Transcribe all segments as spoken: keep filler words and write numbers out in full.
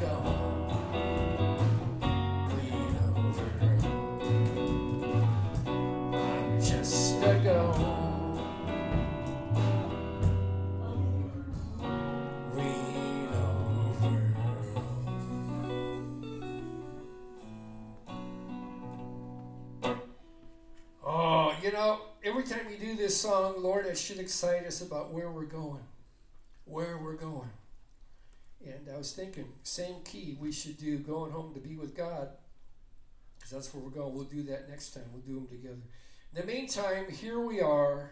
Time we do this song, Lord, it should excite us about where we're going. Where we're going. And I was thinking, same key we should do going home to be with God, because that's where we're going. We'll do that next time. We'll do them together. In the meantime, here we are,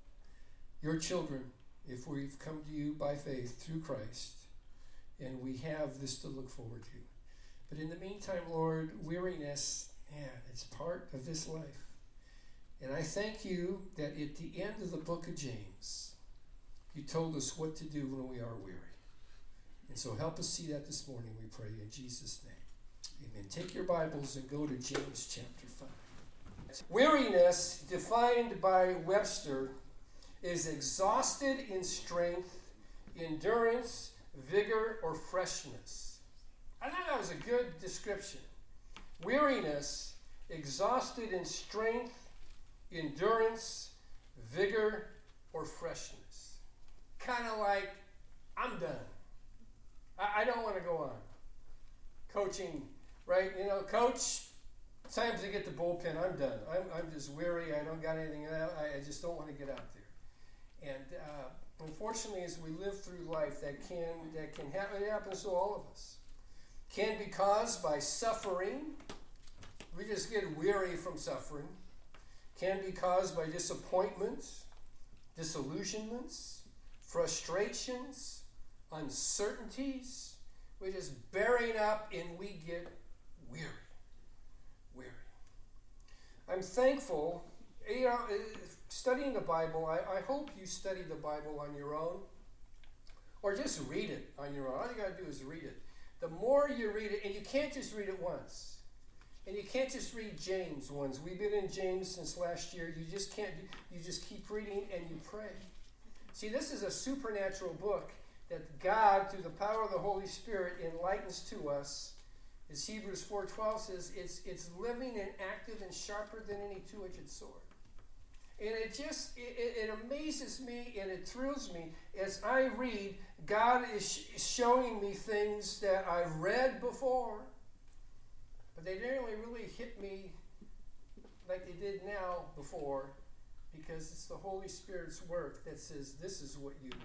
your children, if we've come to you by faith through Christ, and we have this to look forward to. But in the meantime, Lord, weariness, man, it's part of this life. And I thank you that at the end of the book of James, you told us what to do when we are weary. And so help us see that this morning, we pray in Jesus' name. Amen. Take your Bibles and go to James chapter five. Weariness, defined by Webster, is exhausted in strength, endurance, vigor, or freshness. I thought that was a good description. Weariness, exhausted in strength, endurance, vigor, or freshness. Kind of like, I'm done. I, I don't want to go on. Coaching, right? You know, coach, times to get the bullpen. I'm done. I'm, I'm just weary. I don't got anything. I, I just don't want to get out there. And uh, unfortunately, as we live through life, that can that can happen. It happens to all of us. Can be caused by suffering. We just get weary from suffering. Can be caused by disappointments, disillusionments, frustrations, uncertainties. We're just bearing up and we get weary. Weary. I'm thankful, you know, studying the Bible, I, I hope you study the Bible on your own, or just read it on your own. All you got to do is read it. The more you read it, and you can't just read it once. And you can't just read James once. We've been in James since last year. You just can't, you just keep reading and you pray. See, this is a supernatural book that God, through the power of the Holy Spirit, enlightens to us. As Hebrews four twelve says, it's, it's living and active and sharper than any two-edged sword. And it just, it, it amazes me and it thrills me. As I read, God is sh- showing me things that I've read before, but they didn't really, really hit me like they did now before, because it's the Holy Spirit's work that says this is what you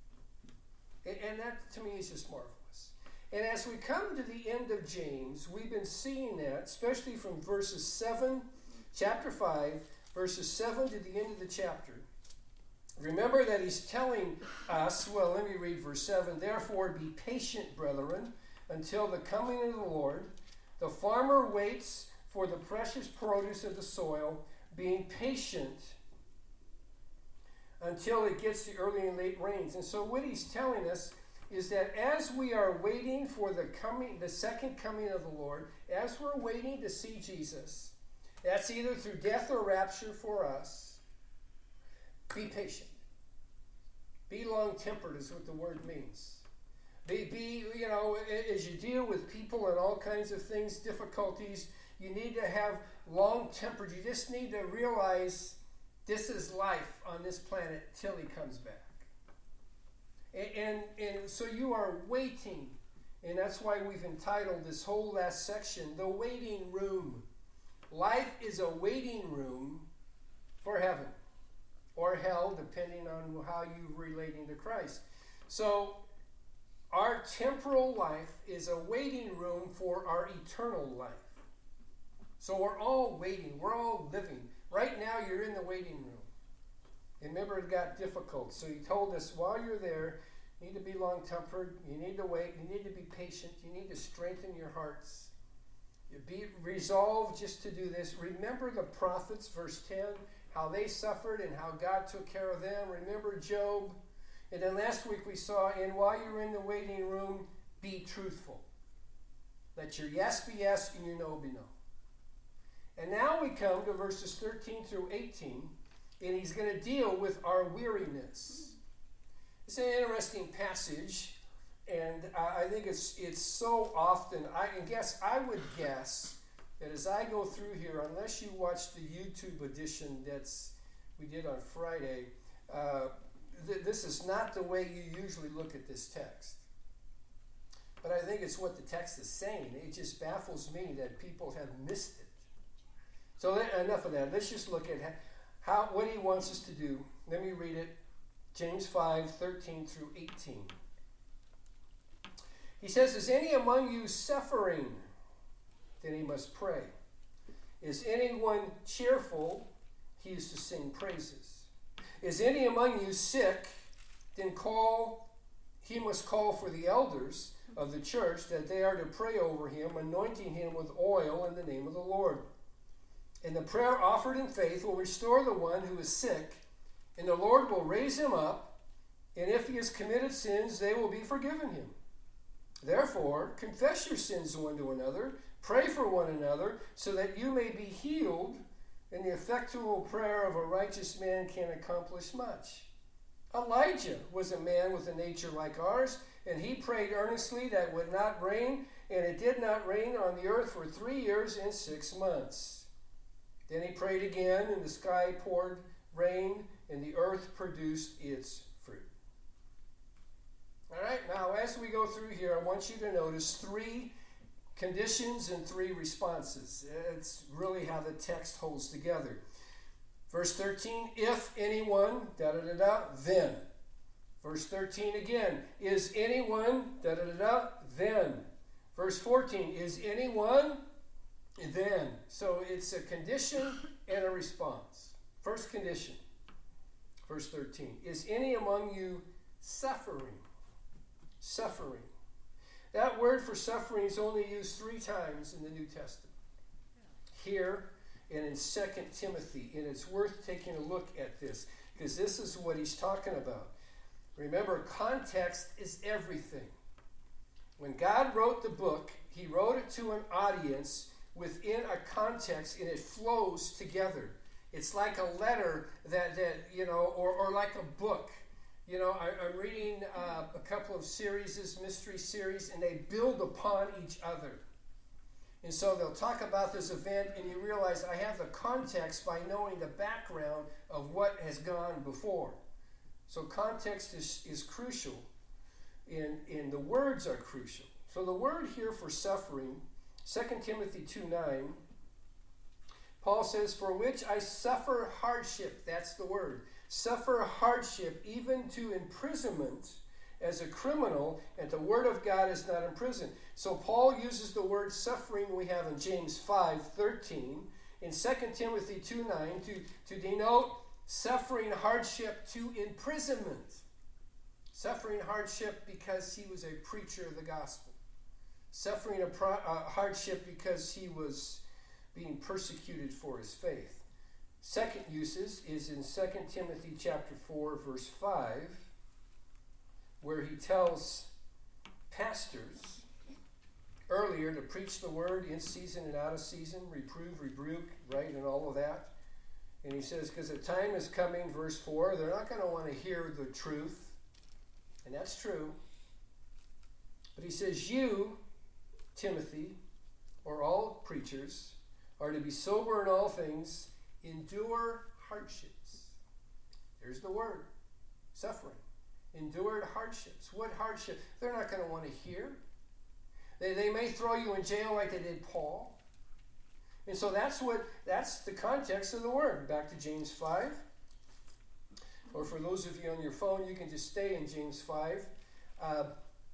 need. And, and that, to me, is just marvelous. And as we come to the end of James, we've been seeing that, especially from verses seven, chapter five, verses seven to the end of the chapter. Remember that he's telling us, well, let me read verse seven, therefore be patient, brethren, until the coming of the Lord. The farmer waits for the precious produce of the soil, being patient until it gets the early and late rains. And so what he's telling us is that as we are waiting for the coming, the second coming of the Lord, as we're waiting to see Jesus, that's either through death or rapture for us, be patient. Be long-tempered is what the word means. Be, be, you know, as you deal with people and all kinds of things, difficulties, you need to have long-tempered. You just need to realize this is life on this planet till he comes back. And, and, and so you are waiting, and that's why we've entitled this whole last section, The Waiting Room. Life is a waiting room for heaven, or hell, depending on how you're relating to Christ. So, our temporal life is a waiting room for our eternal life. So we're all waiting. We're all living. Right now, you're in the waiting room. And remember, it got difficult. So he told us, while you're there, you need to be long-tempered. You need to wait. You need to be patient. You need to strengthen your hearts. You be resolved just to do this. Remember the prophets, verse ten, how they suffered and how God took care of them. Remember Job. And then last week we saw, and while you're in the waiting room, be truthful. Let your yes be yes and your no be no. And now we come to verses thirteen through eighteen, and he's going to deal with our weariness. It's an interesting passage And I think it's it's so often, I can guess, I would guess that as I go through here, unless you watch the YouTube edition that's we did on Friday, uh, th- this is not the way you usually look at this text. But I think it's what the text is saying. It just baffles me that people have missed it. So that, enough of that. Let's just look at how what he wants us to do. Let me read it. James five, thirteen through eighteen. He says, is any among you suffering? Then he must pray. Is anyone cheerful? He is to sing praises. Is any among you sick? Then call, he must call for the elders of the church, that they are to pray over him, anointing him with oil in the name of the Lord. And the prayer offered in faith will restore the one who is sick, and the Lord will raise him up, and if he has committed sins, they will be forgiven him. Therefore, confess your sins one to another, pray for one another, so that you may be healed, and the effectual prayer of a righteous man can accomplish much. Elijah was a man with a nature like ours, and he prayed earnestly that it would not rain, and it did not rain on the earth for three years and six months. Then he prayed again, and the sky poured rain, and the earth produced its fruit. All right, now as we go through here, I want you to notice three conditions and three responses. It's really how the text holds together. Verse thirteen, if anyone, da-da-da-da, then. Verse thirteen again, is anyone, da-da-da-da, then. Verse fourteen, is anyone, then. So it's a condition and a response. First condition, verse thirteen, is any among you suffering? Suffering. That word for suffering is only used three times in the New Testament. Here and in Second Timothy. And it's worth taking a look at this, because this is what he's talking about. Remember, context is everything. When God wrote the book, he wrote it to an audience within a context, and it flows together. It's like a letter that, that you know, or, or like a book. You know, I, I'm reading uh, a couple of series, mystery series, and they build upon each other. And so they'll talk about this event, and you realize I have the context by knowing the background of what has gone before. So context is, is crucial, and, and the words are crucial. So the word here for suffering, Second Timothy two nine, Paul says, for which I suffer hardship. That's the word. Suffer hardship, even to imprisonment as a criminal, and the word of God is not imprisoned. So Paul uses the word suffering we have in James five thirteen, in Second Timothy two nine, to, to denote suffering hardship to imprisonment. Suffering hardship because he was a preacher of the gospel. Suffering a pro, uh, hardship because he was being persecuted for his faith. Second uses is in Second Timothy chapter four, verse five, where he tells pastors earlier to preach the word in season and out of season, reprove, rebuke, right, and all of that. And he says, because the time is coming, verse four, they're not going to want to hear the truth. And that's true. But he says, you, Timothy, or all preachers, are to be sober in all things, endure hardships. There's the word, suffering. Endured hardships. What hardship? They're not going to want to hear. They, they may throw you in jail like they did Paul. And so that's what that's the context of the word. Back to James five. Or for those of you on your phone, you can just stay in James five. Uh,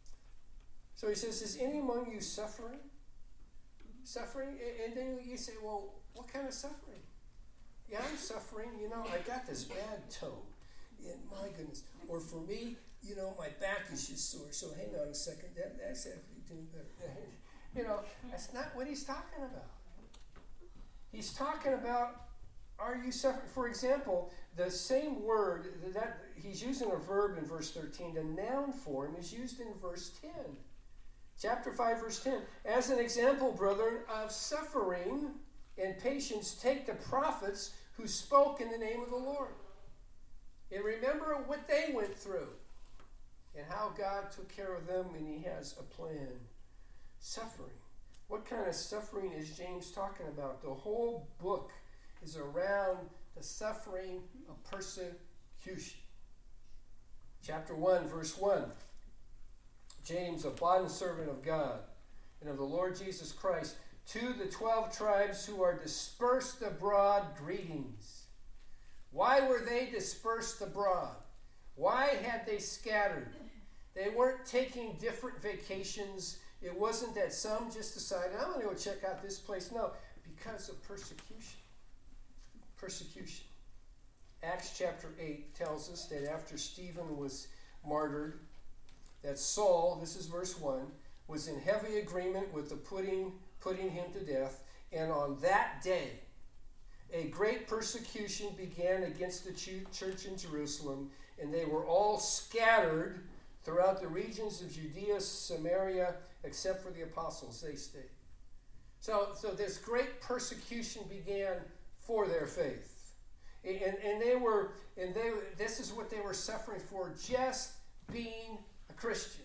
so he says, is any among you suffering? Suffering? And then you say, well, what kind of suffering? Yeah, I'm suffering. You know, I got this bad toe. And my goodness. Or for me, you know, my back is just sore. So hang on a second. That, that's actually doing better. You know, that's not what he's talking about. He's talking about, are you suffering? For example, the same word, that he's using a verb in verse thirteen. The noun form is used in verse ten. Chapter five, verse ten. As an example, brethren, of suffering and patience, take the prophets who spoke in the name of the Lord. And remember what they went through. and how God took care of them, and he has a plan. Suffering. What kind of suffering is James talking about? The whole book is around the suffering of persecution. Chapter one, verse one. James, a bondservant of God and of the Lord Jesus Christ, to the twelve tribes who are dispersed abroad, greetings. Why were they dispersed abroad? Why had they scattered? They weren't taking different vacations. It wasn't that some just decided, I'm going to go check out this place. No, because of persecution. Persecution. Acts chapter eight tells us that after Stephen was martyred, that Saul, this is verse one, was in heavy agreement with the putting, putting him to death. And on that day, a great persecution began against the church in Jerusalem, and they were all scattered throughout the regions of Judea, Samaria, except for the apostles. They stayed. So, so this great persecution began for their faith. And, and they were, and they this is what they were suffering for, just being a Christian.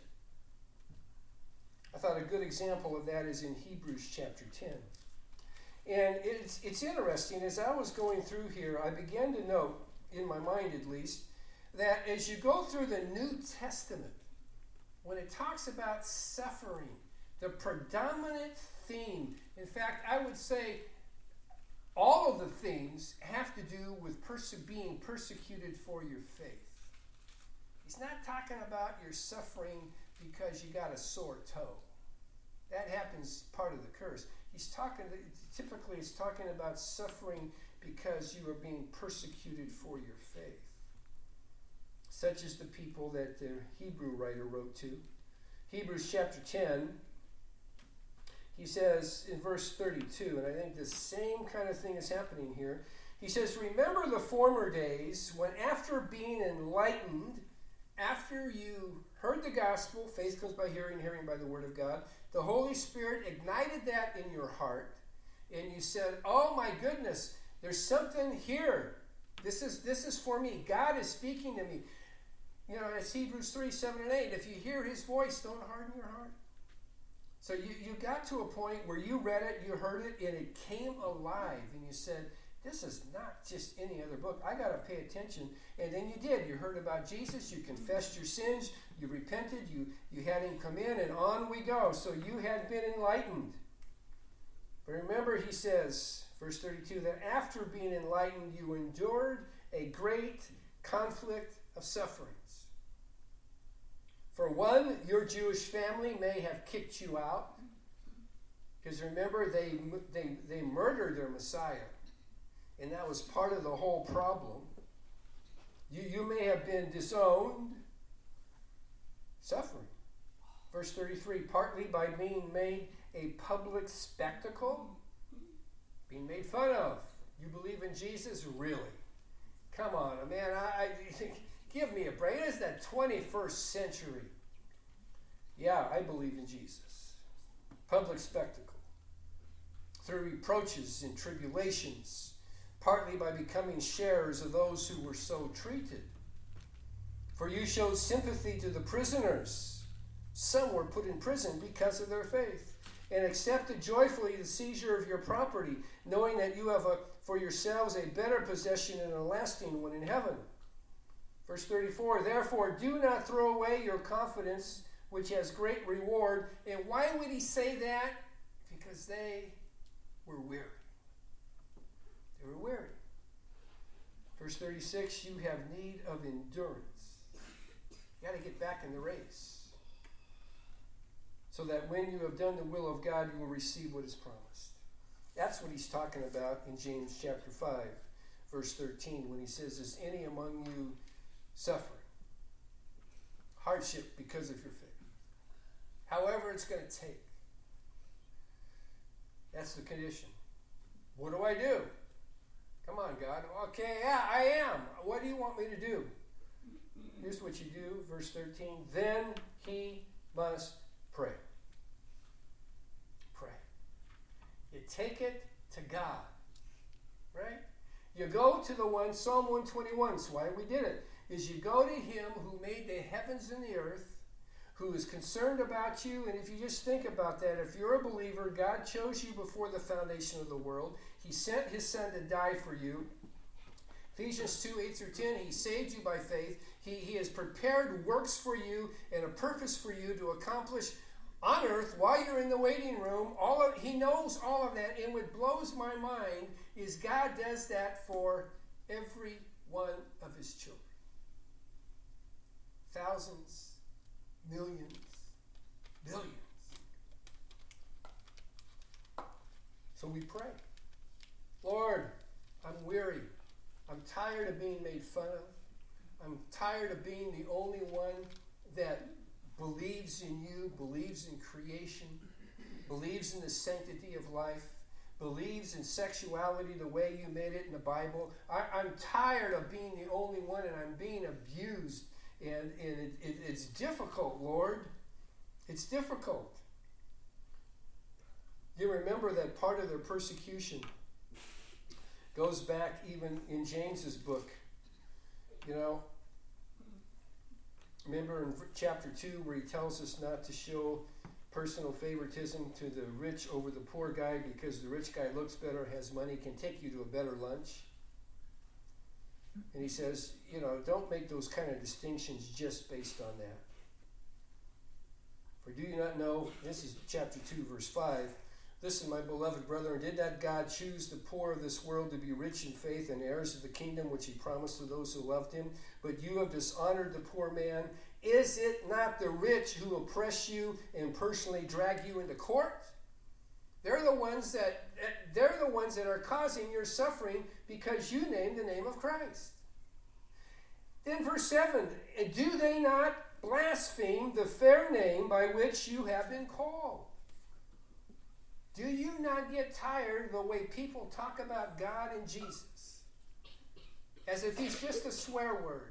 I thought a good example of that is in Hebrews chapter ten. And it's it's interesting, as I was going through here, I began to note, in my mind at least, that as you go through the New Testament, when it talks about suffering, the predominant theme, in fact, I would say all of the themes have to do with perse- being persecuted for your faith. He's not talking about your suffering because you got a sore toe. That happens part of the curse. He's talking, typically it's talking about suffering because you are being persecuted for your faith. Such as the people that the Hebrew writer wrote to. Hebrews chapter ten, he says in verse thirty-two, and I think the same kind of thing is happening here. He says, remember the former days when after being enlightened, after you heard the gospel, faith comes by hearing, hearing by the word of God, the Holy Spirit ignited that in your heart, and you said, oh my goodness, there's something here. This is, this is for me. God is speaking to me. You know, it's Hebrews three, seven, and eight. If you hear his voice, don't harden your heart. So you, you got to a point where you read it, you heard it, and it came alive, and you said, this is not just any other book. I got to pay attention. And then you did. You heard about Jesus. You confessed your sins. You repented. You, you had him come in, and on we go. So you had been enlightened. But remember, he says, verse thirty-two, that after being enlightened, you endured a great conflict of sufferings. For one, your Jewish family may have kicked you out. Because remember, they, they, they murdered their Messiah. And that was part of the whole problem. You, you may have been disowned, suffering. Verse thirty-three, partly by being made a public spectacle, being made fun of. You believe in Jesus? Really? Come on, man, I, I give me a break. It is the twenty-first century. Yeah, I believe in Jesus. Public spectacle. Through reproaches and tribulations, partly by becoming sharers of those who were so treated. For you showed sympathy to the prisoners. Some were put in prison because of their faith, and accepted joyfully the seizure of your property, knowing that you have a, for yourselves a better possession and a lasting one in heaven. Verse thirty-four, therefore do not throw away your confidence, which has great reward. And why would he say that? Because they were weary. They were weary. Verse thirty-six, you have need of endurance. You got to get back in the race. So that when you have done the will of God, you will receive what is promised. That's what he's talking about in James chapter five, verse thirteen, when he says, is any among you suffering? Hardship because of your faith. However it's going to take. That's the condition. What do I do? Come on, God. Okay, yeah, I am. What do you want me to do? Here's what you do, verse thirteen. Then he must pray. Pray. You take it to God. Right? You go to the one, Psalm one twenty-one. That's why we did it. is you go to him who made the heavens and the earth, who is concerned about you. And if you just think about that, if you're a believer, God chose you before the foundation of the world. He sent his son to die for you. Ephesians two, eight through ten, he saved you by faith. He, he has prepared works for you and a purpose for you to accomplish on earth while you're in the waiting room. All of, he knows all of that. And what blows my mind is God does that for every one of his children. Thousands, millions, billions. So we pray. Lord, I'm weary. I'm tired of being made fun of. I'm tired of being the only one that believes in you, believes in creation, believes in the sanctity of life, believes in sexuality the way you made it in the Bible. I, I'm tired of being the only one, and I'm being abused. And, and it, it, it's difficult, Lord. It's difficult. You remember that part of their persecution goes back even in James's book. You know, remember in chapter two where he tells us not to show personal favoritism to the rich over the poor guy because the rich guy looks better, has money, can take you to a better lunch. And he says, you know, don't make those kind of distinctions just based on that. For do you not know, this is chapter two, verse five, listen, my beloved brethren, did not God choose the poor of this world to be rich in faith and heirs of the kingdom which he promised to those who loved him? But you have dishonored the poor man. Is it not the rich who oppress you and personally drag you into court? They're the ones that they're the ones that are causing your suffering because you named the name of Christ. Then verse seven, do they not blaspheme the fair name by which you have been called? Do you not get tired of the way people talk about God and Jesus? As if he's just a swear word.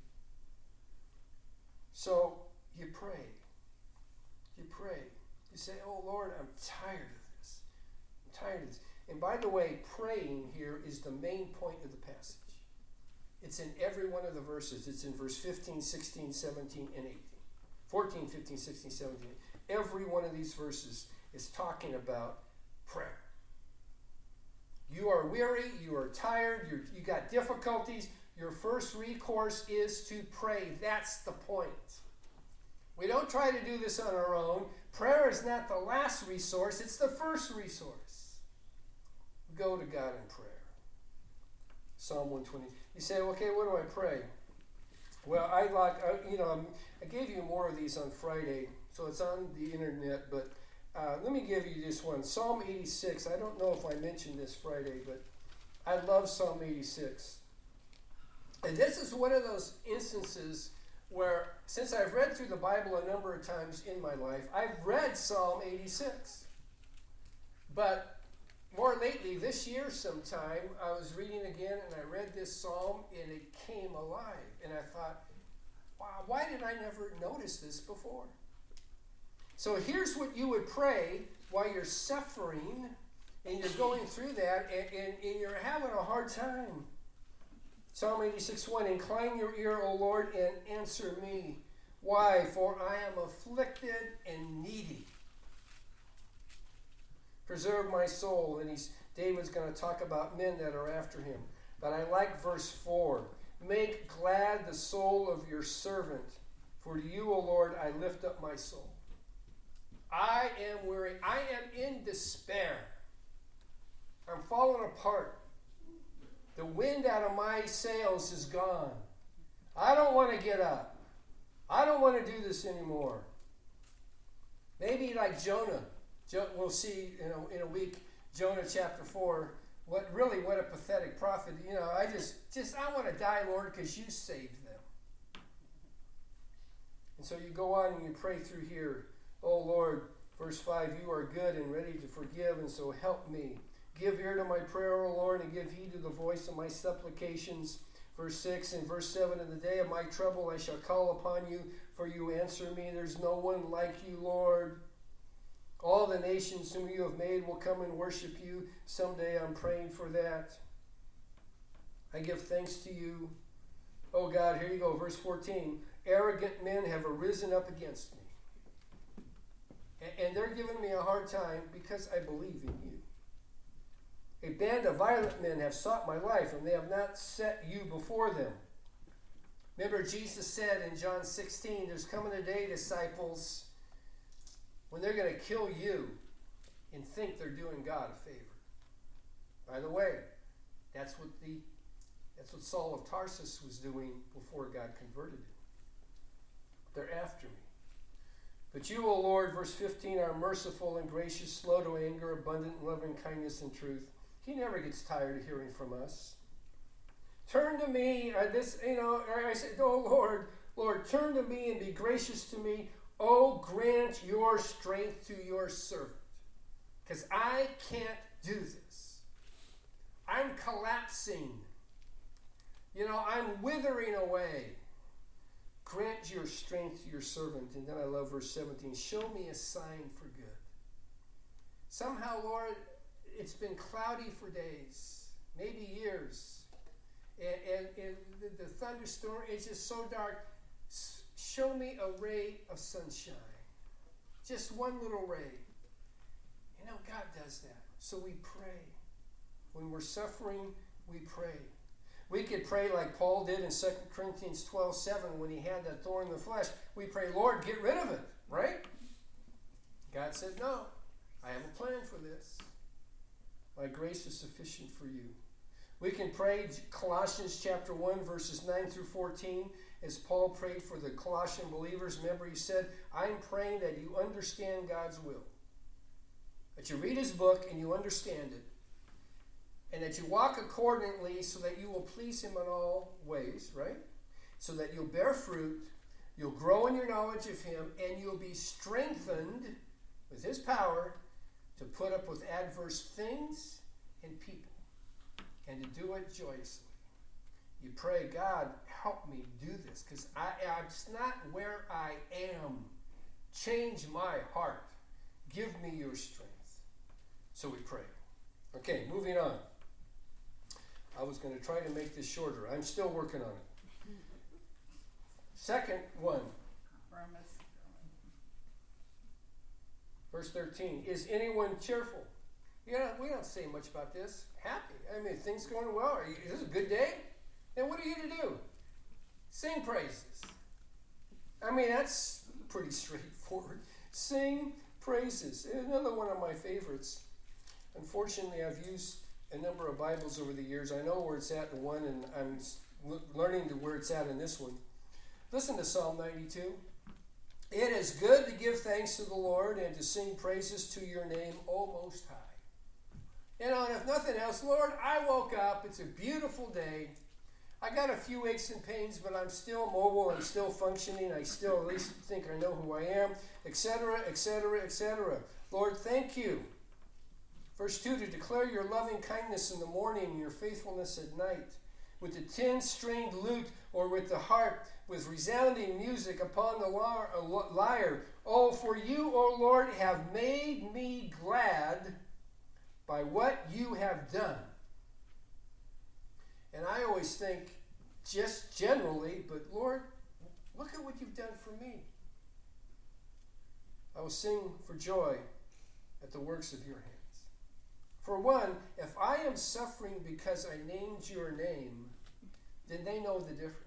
So you pray. You pray. You say, oh Lord, I'm tired of this. I'm tired of this. And by the way, praying here is the main point of the passage. It's in every one of the verses. It's in verse fifteen, sixteen, seventeen, and eighteen. fourteen, fifteen, sixteen, seventeen. Every one of these verses is talking about prayer. You are weary, you are tired, you're, you got difficulties. Your first recourse is to pray. That's the point. We don't try to do this on our own. Prayer is not the last resource, it's the first resource. Go to God in prayer. Psalm one twenty. You say, okay, what do I pray? Well, I like, I, you know, I gave you more of these on Friday, so it's on the internet, but uh, let me give you this one. Psalm eighty-six. I don't know if I mentioned this Friday, but I love Psalm eighty-six. And this is one of those instances where, since I've read through the Bible a number of times in my life, I've read Psalm eighty-six. But more lately, this year sometime, I was reading again and I read this psalm and it came alive. And I thought, wow, why did I never notice this before? So here's what you would pray while you're suffering and you're going through that and, and, and you're having a hard time. Psalm eighty-six, one, incline your ear, O Lord, and answer me. Why? For I am afflicted and needy. Preserve my soul. And he's, David's going to talk about men that are after him. But I like verse four. Make glad the soul of your servant. For to you, O Lord, I lift up my soul. I am weary. I am in despair. I'm falling apart. The wind out of my sails is gone. I don't want to get up. I don't want to do this anymore. Maybe like Jonah. We'll see in a, in a week, Jonah chapter four, what really what a pathetic prophet. You know, I just, just I want to die, Lord, because you saved them. And so you go on and you pray through here. Oh, Lord, verse five, you are good and ready to forgive, and so help me. Give ear to my prayer, O Lord, and give heed to the voice of my supplications. Verse six and verse seven, in the day of my trouble I shall call upon you, for you answer me. There's no one like you, Lord. All the nations whom you have made will come and worship you. Someday I'm praying for that. I give thanks to you. Oh God, here you go, verse fourteen. Arrogant men have arisen up against me. And, and they're giving me a hard time because I believe in you. A band of violent men have sought my life, and they have not set you before them. Remember, Jesus said in John sixteen, there's coming a day, disciples, when they're going to kill you and think they're doing God a favor. By the way, that's what the that's what Saul of Tarsus was doing before God converted him. They're after me. But you, O Lord, verse fifteen, are merciful and gracious, slow to anger, abundant in loving kindness and truth. He never gets tired of hearing from us. Turn to me, uh, this, you know, I said, oh Lord, Lord, turn to me and be gracious to me. Oh, grant your strength to your servant. Because I can't do this. I'm collapsing. You know, I'm withering away. Grant your strength to your servant. And then I love verse seventeen. Show me a sign for good. Somehow, Lord, it's been cloudy for days, maybe years. And, and, and the, the thunderstorm is just so dark. S- show me a ray of sunshine. Just one little ray. You know, God does that. So we pray. When we're suffering, we pray. We could pray like Paul did in Second Corinthians twelve seven when he had that thorn in the flesh. We pray, Lord, get rid of it, right? God said, no, I have a plan for this. My grace is sufficient for you. We can pray Colossians chapter one, verses nine through fourteen, as Paul prayed for the Colossian believers. Remember, he said, I'm praying that you understand God's will. That you read his book and you understand it. And that you walk accordingly so that you will please him in all ways, right? So that you'll bear fruit, you'll grow in your knowledge of him, and you'll be strengthened with his power to put up with adverse things and people, and to do it joyously. You pray, God, help me do this, because I, it's not where I am. Change my heart. Give me your strength. So we pray. Okay, moving on. I was going to try to make this shorter. I'm still working on it. Second one. Verse thirteen. Is anyone cheerful? You know, we don't say much about this. Happy. I mean, things going well. Are you, is this a good day? And what are you to do? Sing praises. I mean, that's pretty straightforward. Sing praises. Another one of my favorites. Unfortunately, I've used a number of Bibles over the years. I know where it's at in one, and I'm learning to where it's at in this one. Listen to Psalm ninety-two. It is good to give thanks to the Lord and to sing praises to your name, O Most High. You know, and if nothing else, Lord, I woke up. It's a beautiful day. I got a few aches and pains, but I'm still mobile. I'm still functioning. I still at least think I know who I am, et cetera, et cetera, et cetera. Lord, thank you. Verse two, to declare your loving kindness in the morning and your faithfulness at night, with the ten-stringed lute or with the harp, with resounding music upon the lyre. Oh, for you, O Lord, have made me glad by what you have done. And I always think, just generally, but Lord, look at what you've done for me. I will sing for joy at the works of your hands. For one, if I am suffering because I named your name, then they know the difference.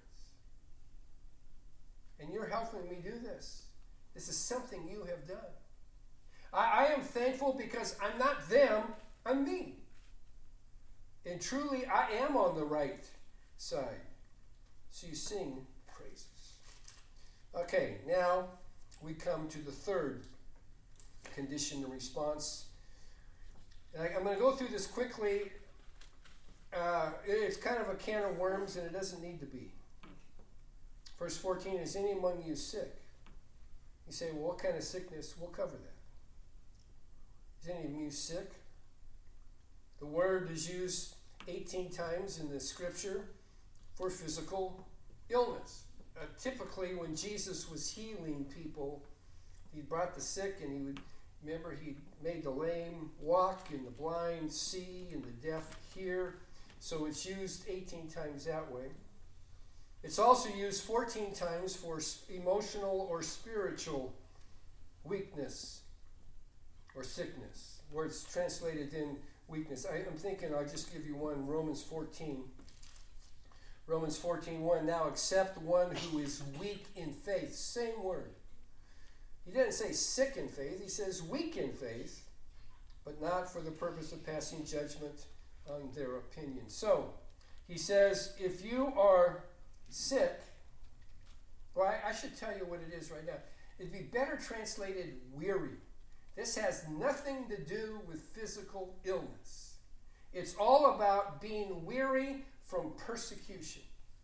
And you're helping me do this. This is something you have done. I, I am thankful because I'm not them, I'm me. And truly, I am on the right side. So you sing praises. Okay, now we come to the third condition and response. And I, I'm going to go through this quickly. Uh, it's kind of a can of worms, and it doesn't need to be. Verse fourteen, is any among you sick? You say, well, what kind of sickness? We'll cover that. Is any of you sick? The word is used eighteen times in the scripture for physical illness. Uh, typically, when Jesus was healing people, he brought the sick, and he would, remember, he made the lame walk, and the blind see, and the deaf hear. So it's used eighteen times that way. It's also used fourteen times for emotional or spiritual weakness or sickness, where it's translated in weakness. I, I'm thinking I'll just give you one, Romans fourteen. Romans fourteen one, now accept one who is weak in faith. Same word. He didn't say sick in faith, he says weak in faith, but not for the purpose of passing judgment on their opinion. So, he says, if you are sick, well, I, I should tell you what it is right now. It'd be better translated weary. This has nothing to do with physical illness. It's all about being weary from persecution.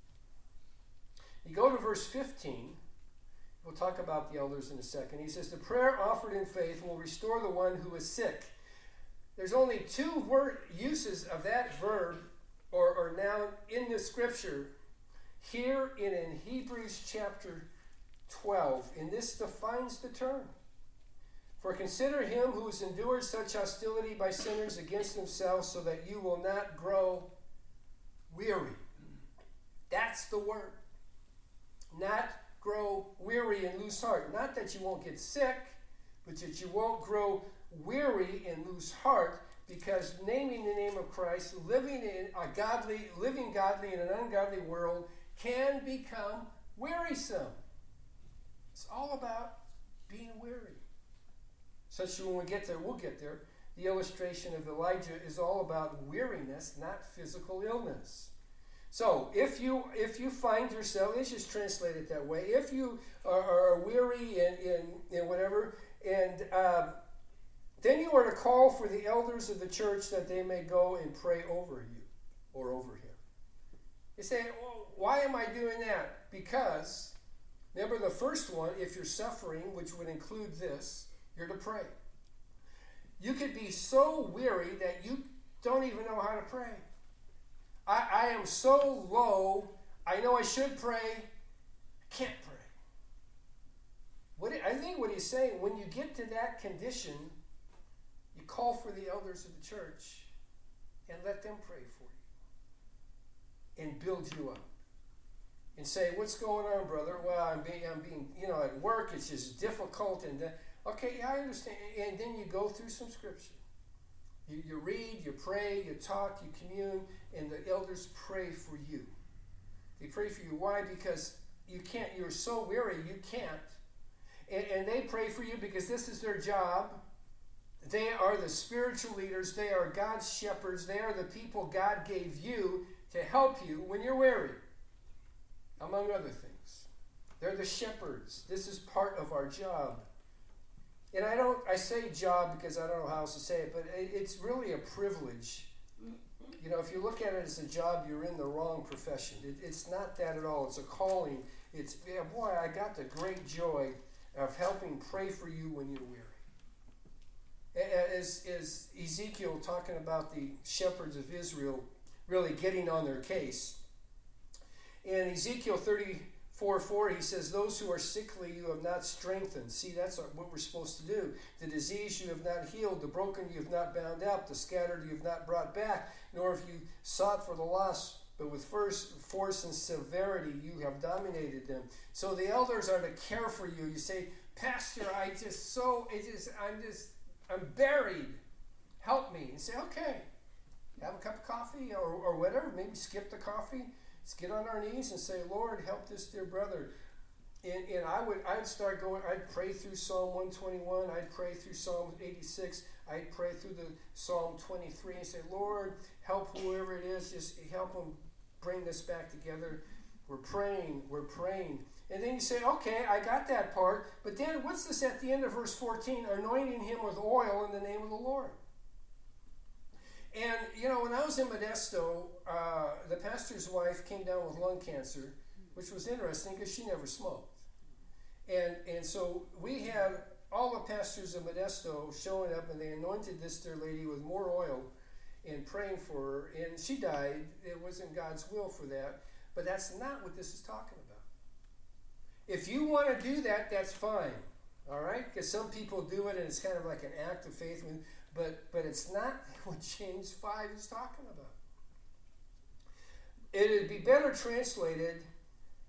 You go to verse fifteen. We'll talk about the elders in a second. He says, the prayer offered in faith will restore the one who is sick. There's only two word uses of that verb or, or noun in the scripture here and in Hebrews chapter twelve. And this defines the term. For consider him who has endured such hostility by sinners against themselves, so that you will not grow weary. That's the word. Not grow weary and lose heart. Not that you won't get sick, but that you won't grow weary and lose heart, because naming the name of Christ, living in a godly, living godly in an ungodly world can become wearisome. It's all about being weary. Such when we get there, we'll get there. The illustration of Elijah is all about weariness, not physical illness. So, if you if you find yourself, let's just translate it that way. If you are, are weary and in, in, in whatever, and uh, then you are to call for the elders of the church that they may go and pray over you or over him. You say, well, why am I doing that? Because, remember the first one, if you're suffering, which would include this, you're to pray. You could be so weary that you don't even know how to pray. I, I am so low, I know I should pray, I can't pray. What it, I think what he's saying, when you get to that condition, you call for the elders of the church and let them pray for you and build you up. And say, what's going on, brother? Well, I'm being, I'm being, you know, at work, it's just difficult. And then, okay, yeah, I understand. And then you go through some scripture. You, you read, you pray, you talk, you commune, and the elders pray for you. They pray for you. Why? Because you can't, you're so weary, you can't. And, and they pray for you because this is their job. They are the spiritual leaders. They are God's shepherds. They are the people God gave you to help you when you're weary, among other things. They're the shepherds. This is part of our job. And I don't, I say job because I don't know how else to say it, but it, it's really a privilege. You know, if you look at it as a job, you're in the wrong profession. It, it's not that at all. It's a calling. It's, yeah, boy, I got the great joy of helping pray for you when you're weary. As, as Ezekiel talking about the shepherds of Israel really getting on their case. In Ezekiel thirty-four four, he says, those who are sickly you have not strengthened. See, that's what we're supposed to do. The disease you have not healed, the broken you have not bound up, the scattered you have not brought back, nor have you sought for the lost, but with first force and severity you have dominated them. So the elders are to care for you. You say, Pastor, I just so, it just, I'm just, I'm buried. Help me. And say, okay, have a cup of coffee or, or whatever. Maybe skip the coffee. Let's get on our knees and say, Lord, help this dear brother. And, and I would I'd start going, I'd pray through Psalm one twenty-one. I'd pray through Psalm eighty-six. I'd pray through the Psalm twenty-three and say, Lord, help whoever it is. Just help them bring this back together. We're praying. We're praying. And then you say, okay, I got that part. But then what's this at the end of verse fourteen? Anointing him with oil in the name of the Lord. And, you know, when I was in Modesto, uh, the pastor's wife came down with lung cancer, which was interesting because she never smoked. And and so we had all the pastors of Modesto showing up, and they anointed this dear lady with more oil and praying for her. And she died. It wasn't God's will for that. But that's not what this is talking about. If you want to do that, that's fine. All right? Because some people do it, and it's kind of like an act of faith. But, but it's not what James five is talking about. It would be better translated,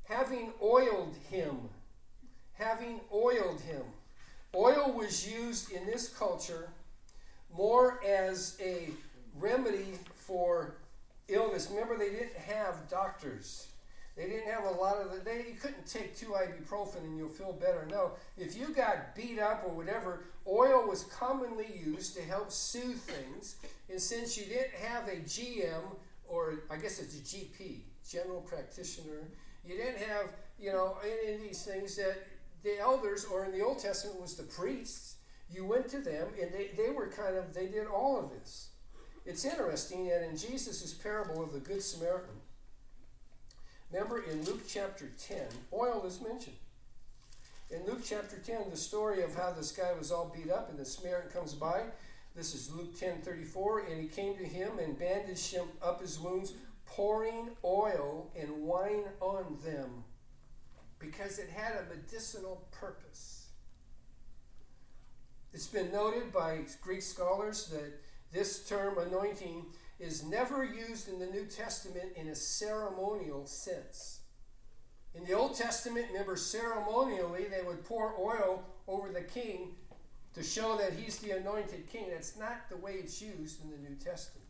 having oiled him. Having oiled him. Oil was used in this culture more as a remedy for illness. Remember, they didn't have doctors. They didn't have a lot of the, they you couldn't take two ibuprofen and you'll feel better. No, if you got beat up or whatever, oil was commonly used to help soothe things. And since you didn't have a G M, or I guess it's a G P, general practitioner, you didn't have, you know, any of these things that the elders, or in the Old Testament was the priests, you went to them and they, they were kind of, they did all of this. It's interesting that in Jesus' parable of the Good Samaritan, remember in Luke chapter ten, oil is mentioned. In Luke chapter ten, the story of how this guy was all beat up and the Samaritan comes by. This is Luke ten thirty-four, and he came to him and bandaged him up his wounds, pouring oil and wine on them, because it had a medicinal purpose. It's been noted by Greek scholars that this term anointing is never used in the New Testament in a ceremonial sense. In the Old Testament, remember, ceremonially they would pour oil over the king to show that he's the anointed king. That's not the way it's used in the New Testament.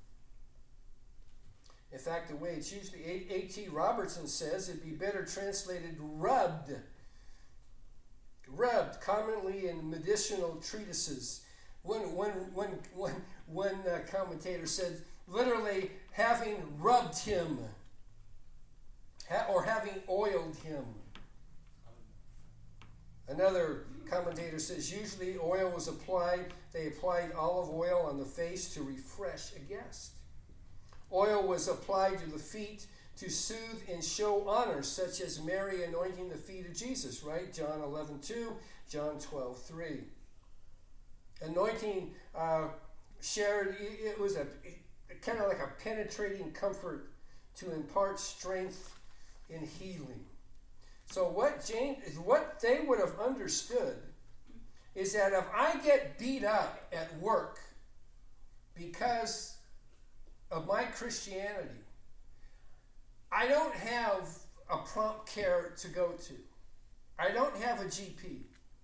In fact, the way it's used, A T Robertson says it'd be better translated rubbed. Rubbed, commonly in medicinal treatises. One, one, one, one, one uh, commentator said, literally, having rubbed him, ha- or having oiled him. Another commentator says, usually oil was applied, they applied olive oil on the face to refresh a guest. Oil was applied to the feet to soothe and show honor, such as Mary anointing the feet of Jesus, right? John eleven two, John twelve three. Anointing uh, shared, it was a it, kind of like a penetrating comfort to impart strength in healing. So what James, what they would have understood is that if I get beat up at work because of my Christianity, I don't have a prompt care to go to. I don't have a G P.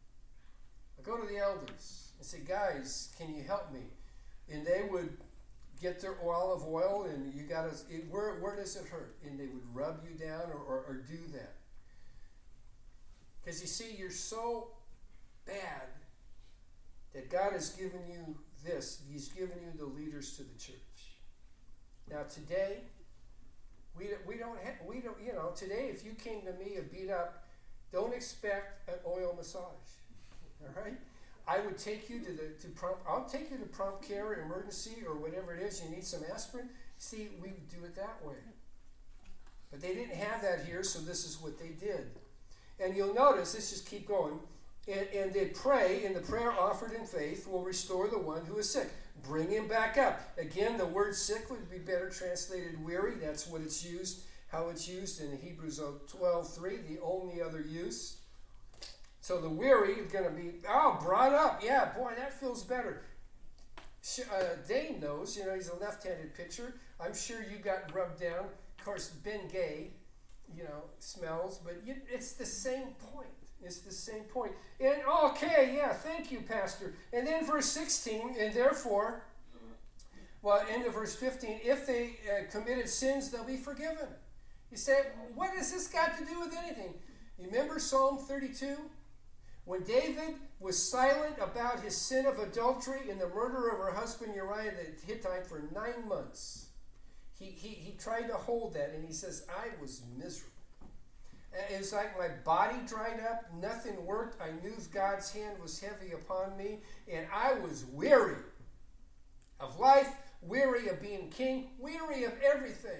I go to the elders and say, guys, can you help me? And they would get their olive oil, and you got to, where, where does it hurt? And they would rub you down or, or, or do that. Because you see, you're so bad that God has given you this. He's given you the leaders to the church. Now today, we we don't have, we don't, you know, today if you came to me and beat up, don't expect an oil massage. All right? I would take you to the to prompt, I'll take you to prompt care, emergency, or whatever it is. You need some aspirin. See, we would do it that way. But they didn't have that here, so this is what they did. And you'll notice, let's just keep going. And, and they pray, and the prayer offered in faith will restore the one who is sick. Bring him back up. Again, the word sick would be better translated weary. That's what it's used, how it's used in Hebrews twelve three, the only other use. So the weary is going to be, oh, brought up. Yeah, boy, that feels better. Uh, Dane knows, you know, he's a left-handed pitcher. I'm sure you got rubbed down. Of course, Ben Gay, you know, smells, but you, it's the same point. It's the same point. And, okay, yeah, thank you, Pastor. And then verse sixteen, and therefore, well, end of verse fifteen, if they uh, committed sins, they'll be forgiven. You say, what has this got to do with anything? You remember Psalm thirty-two? When David was silent about his sin of adultery and the murder of her husband Uriah the Hittite for nine months, he, he, he tried to hold that, and he says, I was miserable. It was like my body dried up, nothing worked. I knew God's hand was heavy upon me, and I was weary of life, weary of being king, weary of everything,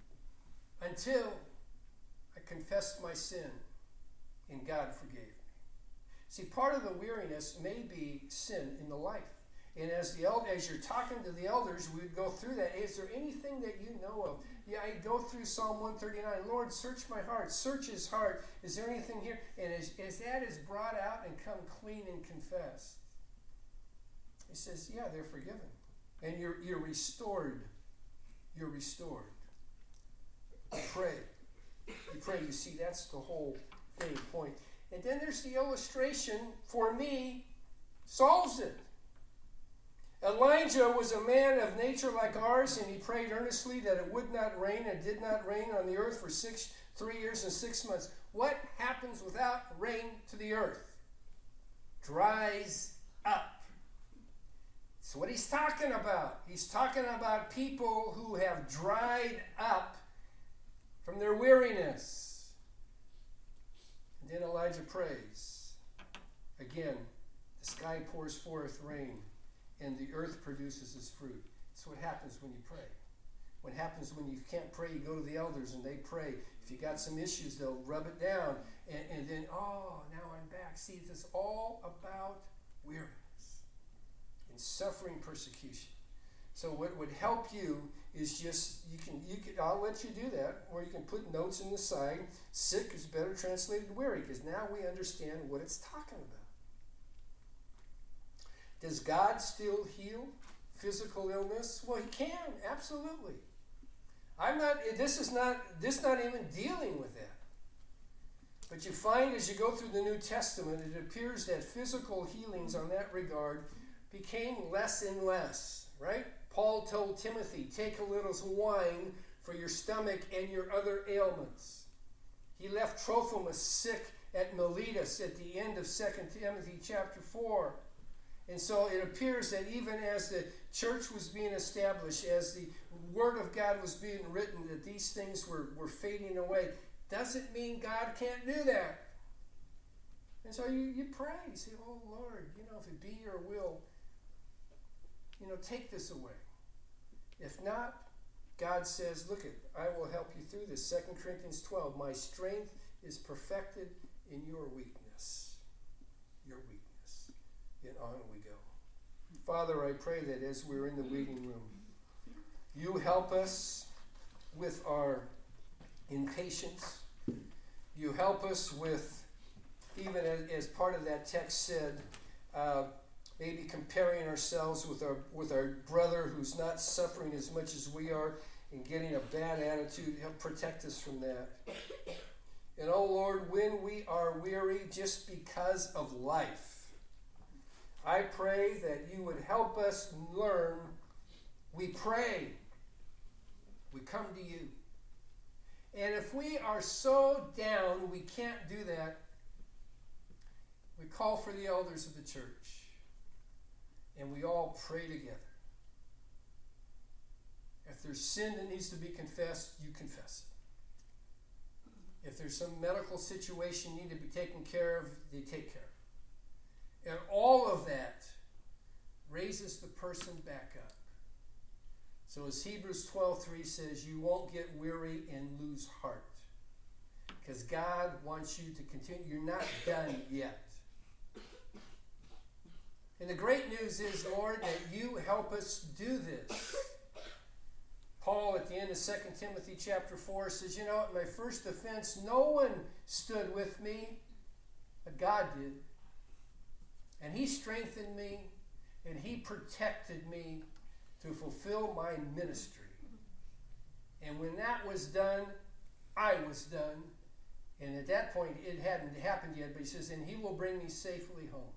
until I confessed my sin, and God forgave me. See, part of the weariness may be sin in the life. And as the el- as you're talking to the elders, we would go through that. Is there anything that you know of? Yeah, I go through Psalm one thirty-nine. Lord, search my heart. Search his heart. Is there anything here? And as, as that is brought out and come clean and confessed, he says, yeah, they're forgiven. And you're, you're restored. You're restored. Pray. You pray, you see, that's the whole thing, point. And then there's the illustration, for me, solves it. Elijah was a man of nature like ours, and he prayed earnestly that it would not rain, and did not rain on the earth for six, three years and six months. What happens without rain to the earth? Dries up. That's what he's talking about. He's talking about people who have dried up from their weariness. And then Elijah prays. Again, the sky pours forth rain, and the earth produces its fruit. That's what happens when you pray. What happens when you can't pray, you go to the elders and they pray. If you got some issues, they'll rub it down. And, and then, oh, now I'm back. See, it's all about weariness and suffering persecution. So what would help you is just, you can, you can, I'll let you do that, or you can put notes in the side. Sick is better translated weary, because now we understand what it's talking about. Does God still heal physical illness? Well, he can, absolutely. I'm not, this is not, this is not even dealing with that. But you find as you go through the New Testament, it appears that physical healings on that regard became less and less, right? Paul told Timothy, take a little wine for your stomach and your other ailments. He left Trophimus sick at Miletus at the end of Second Timothy chapter four. And so it appears that even as the church was being established, as the Word of God was being written, that these things were, were fading away. Doesn't mean God can't do that. And so you, you pray. You say, oh, Lord, you know, if it be your will, you know, take this away. If not, God says, look, it, I will help you through this. Second Corinthians twelve, my strength is perfected in your weakness. Your weakness. And on we go. Father, I pray that as we're in the waiting room, you help us with our impatience. You help us with, even as, as part of that text said, uh, maybe comparing ourselves with our with our brother who's not suffering as much as we are and getting a bad attitude. Help protect us from that. And oh Lord, when we are weary just because of life, I pray that you would help us learn. We pray. We come to you. And if we are so down we can't do that, we call for the elders of the church. And we all pray together. If there's sin that needs to be confessed, you confess it. If there's some medical situation need to be taken care of, they take care of it. And all of that raises the person back up. So as Hebrews twelve three says, you won't get weary and lose heart. Because God wants you to continue. You're not done yet. And the great news is, Lord, that you help us do this. Paul at the end of Second Timothy chapter four says, you know, at my first offense, no one stood with me, but God did. And he strengthened me, and he protected me to fulfill my ministry. And when that was done, I was done. And at that point, it hadn't happened yet, but he says, and he will bring me safely home.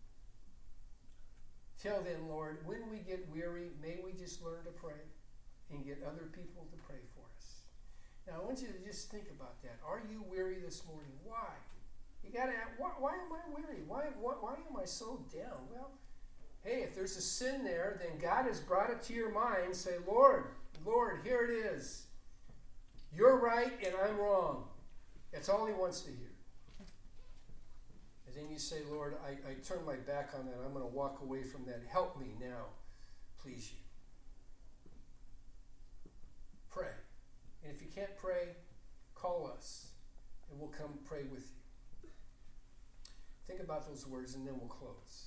Till then, Lord, when we get weary, may we just learn to pray and get other people to pray for us. Now, I want you to just think about that. Are you weary this morning? Why? You got to ask, why, why am I weary? Why, why, why am I so down? Well, hey, if there's a sin there, then God has brought it to your mind. Say, Lord, Lord, here it is. You're right and I'm wrong. That's all he wants to hear. And then you say, Lord, I, I turn my back on that. I'm going to walk away from that. Help me now, please you. Pray. And if you can't pray, call us and we'll come pray with you. Think about those words and then we'll close.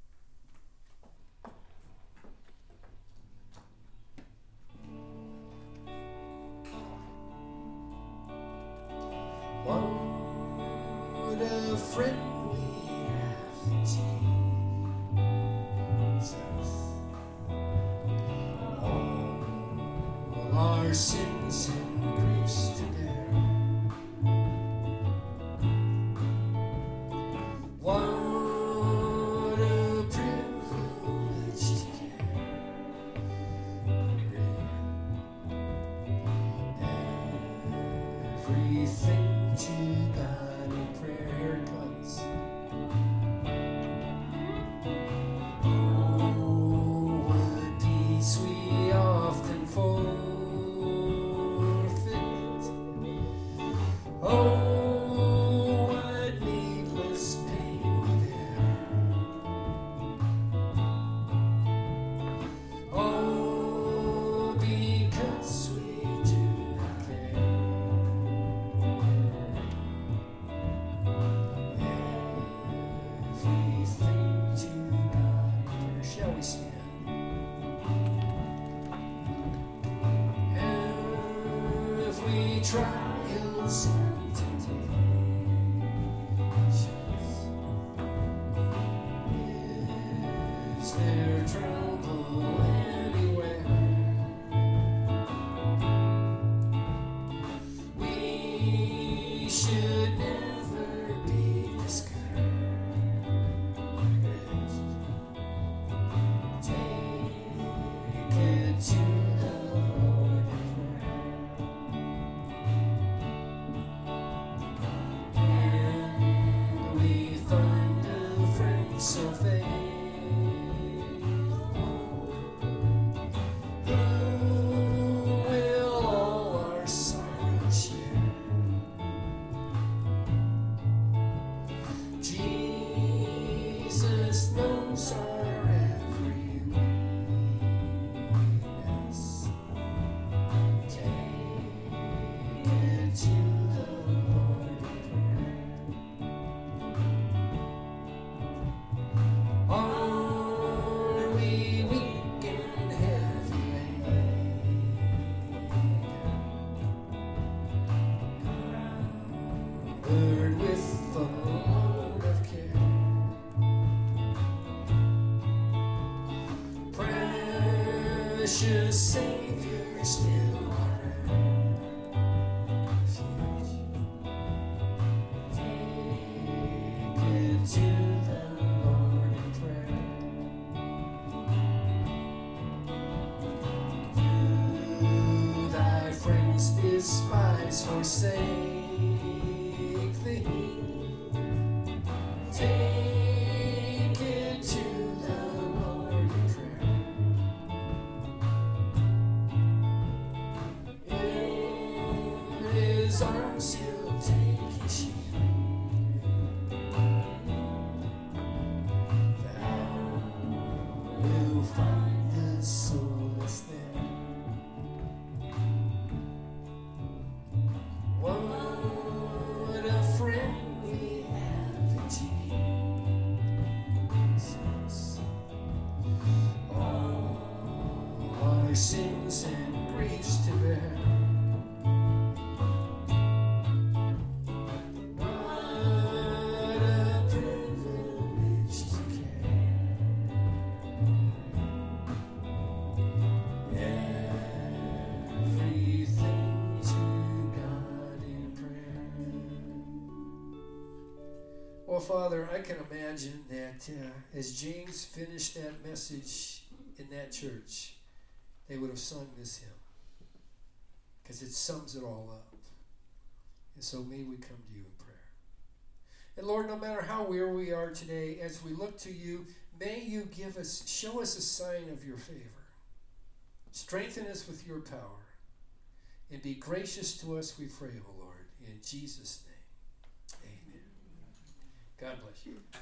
What a friend we have, Jesus. All our sins and griefs to bear. trials and temptations. Is there trouble anywhere? We should never be discouraged. Take it to the Lord in prayer. And we find a friend so faithful, who will all our sorrows share. Jesus knows our every weakness. Take it to the Lord in prayer. Are we weak and heavy laden, covered with the load of care? Precious Savior, still our refuge. Take it to the Lord in prayer. Do thy friends despise, forsake thee? Take it to the Lord in prayer. In his arms he'll take his shield. Thou will find the solace there. What a friend we have in Jesus. All our sins and griefs to bear. What a privilege to carry everything to God in prayer. Well, Father, I can imagine that uh, as James finished that message in that church, they would have sung this hymn, because it sums it all up. And so may we come to you in prayer. And Lord, no matter how weary we are today, as we look to you, may you give us, show us a sign of your favor. Strengthen us with your power. And be gracious to us, we pray, O Lord. In Jesus' name, amen. God bless you.